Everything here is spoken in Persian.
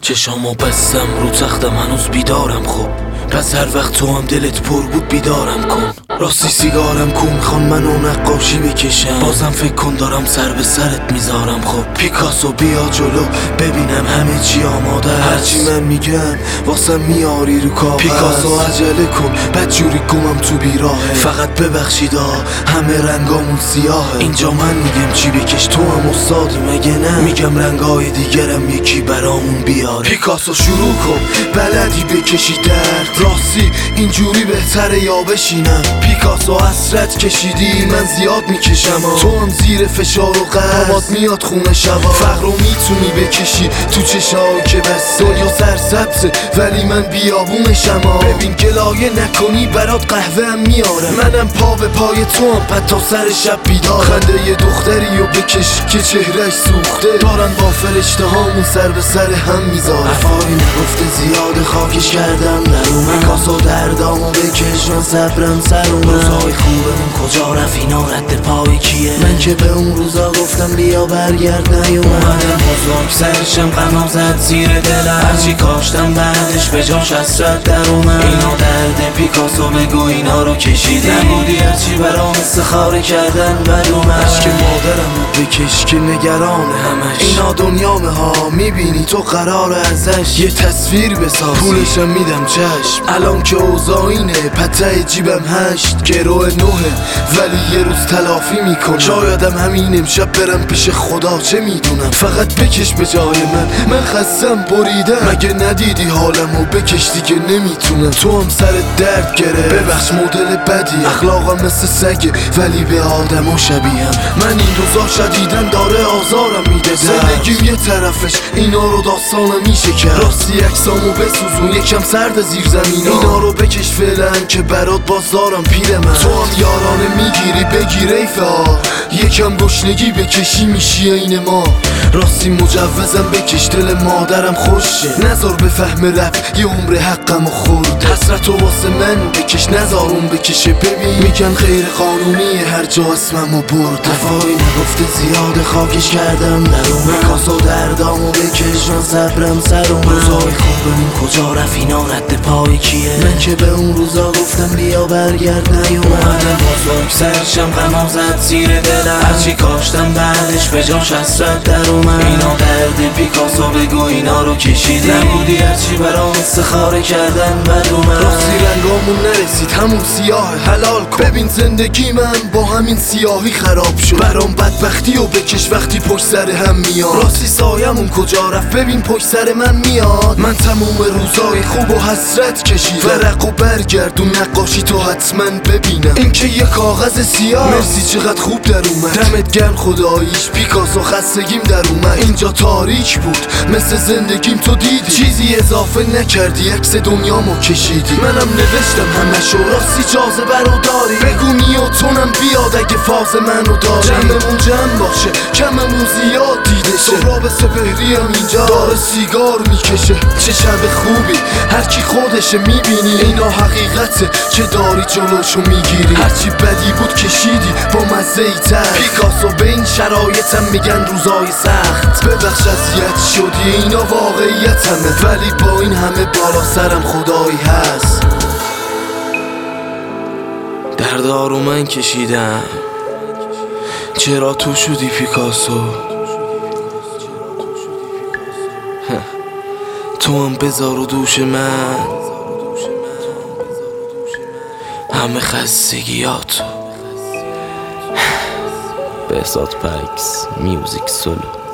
چشامو بستم رو تختم هنوز بیدارم. خب پس هر وقت تو هم دلت پر بود بیدارم کن. راستی سیگارم کو میخوان منو نقاشی بکشم. بازم فکر کن دارم سر به سرت میذارم. خب پیکاسو بیا جلو ببینم همه چی آماده است. هرچی من میگم واسه میاری رو کاغذ. پیکاسو عجله کن بدجوری گمم تو بیراهه. فقط ببخشیدا همه رنگامون سیاهه. اینجا من میگم چی بکش تو هم استادی مگه نه؟ میگم رنگای دیگرم یکی برامون بیاره. پیکاسو شروع کن بلدی بکشی درد. راستی اینجوری بهتره یا بشینم؟ پیکاسو حسرت کشیدی من زیاد میکشم. تو هم زیر فشار و قربات میاد خونه شبا. فقر رو میتونی بکشی تو چشایی که بس. دنیا سرسبزه ولی من بیابونشم. ببین گلایه نکنی برات قهوه هم میارم. منم پا به پای تو هم پد تا سر شب بیدارم. خنده یه دختری رو بکش که چهرش سوخته. دارن با فرشته هامون سر به سر هم میذارن. افایی نگفته زیاد خاکش کردم در اومد. پیکاسو دردامو بکش من صبرم سر اومد. روزای خوبمون کجا رفت اینا رد پای کیه؟ من که به اون روزا گفتم بیا برگرد نیومدم. بزرگ سرشم غمام زد زیر دلم. هرچی کاشتم بعدش به جاش حسرت در اومد. اینا درد پیکاسو بگو اینا رو کشیدی. نبودی هرچی برام استخاره کردن بد اومد. عشق مادرم رو بکش که نگران همش. اینا دنیامه ها میبینی تو قراره ازش یه تصویر بساز. پولشم میدم چشم الان که اوضاعینه. پته جیبم 8 گروه 9 ولی یه روز تلافی میکنم. شایدم همین امشب برم پیش خدا چه میدونم. فقط بکش به جای من خستم بریدم. مگه ندیدی حالمو بکش دیگه نمیتونم. تو هم سر درد گره ببخش مدل بدی. اخلاقم مثل سگه ولی به آدمو شبیهم. من این روزا شدیدن داره آزارم میده. زندگیم یه طرفش اینا رو داستانم میشه کرد. راستی عکسامو بسوزون یکم سرد زیر زمین. اینا رو بکش فعلا که برات بازدارم پیر من. تو هم یارانه میگیری بگیر ایفا. یکم گشنگی بکشی میشی این ما. راستی مجوزم بکش دل مادرم خوشه. نذار بفهم رفت یه عمر حقمو خورد. حسرتو واسه من بکش نذار اون بکشه. ببین میگن غیر قانونیه هر جا اسممو برد. وفایی نگفته زیاد خاکش کردم در اومد. پیکاسو دردامو بکش من صبرم سر اومد. روزای خوبمون کجا رفت اینا رد پای کیه؟ من که به اون روزا گفتم بیا برگرد نیومدم. بزرگ سرشم غمام زد زیر دلم. هرچی کاشتم بعدش به جاش حسرت در اومد. اینا درد پیکاسو بگو اینا رو کشیدی. نبودی هرچی برام استخاره کردن بد اومد. راستی رنگامون نرسید همون سیاه حلال کن. ببین زندگی من با همین سیاهی خراب شد. برام بدبختی و بکش وقتی پشت سر هم میاد. راستی سایمون کجا رفت ببین پشت سر من میاد. من تموم روزای خوب و حسرت کشید. ورق و برگردون نقاشی تو حتما ببینم. این که یه کاغذ سیاه. مرسی چقدر خوب در اومد. دمت گرم خداییش پیکاسو خستگیم در اومد. اینجا تاریک بود مثل زندگیم تو دیدی. چیزی اضافه نکردی عکس دنیامو کشیدی. منم نوشتم همشو راستی جاذبه رو داری. بگو نیوتونم بیاد اگه فاز منو داری. جمعمون جمع باشه کممون زیاد دیده شه. سهراب سپهری هم اینجا داره سیگار میکشه. چه شب خوبی هرکی خودشه میبینی. اینا حقیقته که داری جلوشو میگیری. هرچی بدی بود کشیدی با مزه ای تر. پیکاسو به این شرایطم میگن روزای سخت. ببخش اذیت شدی اینا واقعیت همه. ولی با این همه بالا سرم خدایی هست. دردارو من کشیدم چرا تو شدی پیکاسو؟ تو هم بذار و دوش من همه خستگیاتو. بهزاد پکس میوزیک سولو.